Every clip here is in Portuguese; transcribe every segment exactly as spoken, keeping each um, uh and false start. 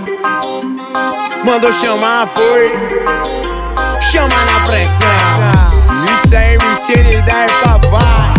Mandou chamar, foi. Chama na pressão. Isso é M C de dez, papai.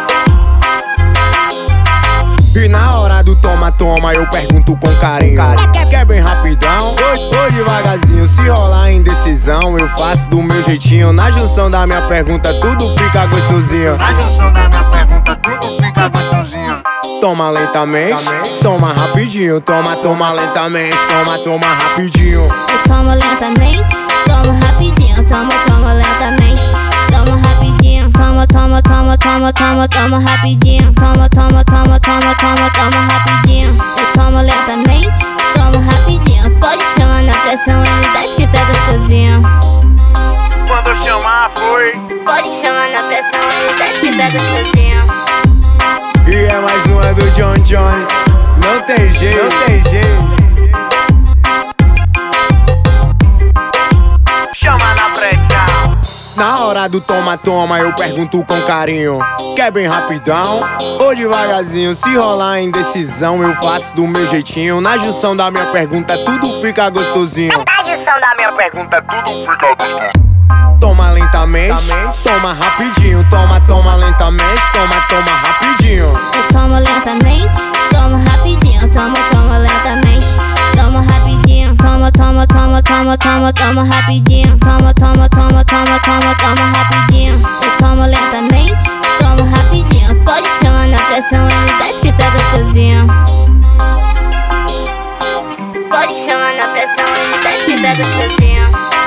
E na hora do toma, toma, eu pergunto com carinho. Quer bem rapidão? Ou, ou devagarzinho? Se rolar indecisão, eu faço do meu jeitinho. Na junção da minha pergunta, tudo fica gostosinho. Na junção da minha pergunta, tudo fica gostosinho. Toma lentamente, toma rapidinho. Toma, toma lentamente, toma, toma rapidinho. Eu tomo lentamente, tomo rapidinho. Toma, toma lentamente, toma rapidinho. Toma, toma, toma, toma, toma, toma rapidinho. Toma, toma, toma, toma, toma, toma rapidinho. Eu tomo lentamente, tomo rapidinho. Pode chamar na pressão, M dez que tá gostosinho. Quando chamar, foi. Pode chamar na pressão, M dez que tá gostosinho. E é mais uma do John Jones. Não tem jeito, não tem jeito. Chama na pressão. Na hora do toma, toma, eu pergunto com carinho. Quer bem rapidão ou devagarzinho? Se rolar indecisão, eu faço do meu jeitinho. Na junção da minha pergunta, tudo fica gostosinho. Na junção da minha pergunta, Tudo fica gostosinho. Toma lentamente, toma rapidinho. Toma, toma lentamente, toma, toma rapidinho. eu tomo lentamente, tomo rapidinho. Toma, toma lentamente, toma rapidinho. Toma, toma, toma, toma, toma, toma rapidinho. Toma, toma, toma, toma, toma, toma rapidinho. Eu tomo lentamente, tomo rapidinho. Pode chamar na pressão, M dez que tá gostosinho. Pode chamar na pressão, M dez que tá gostosinho.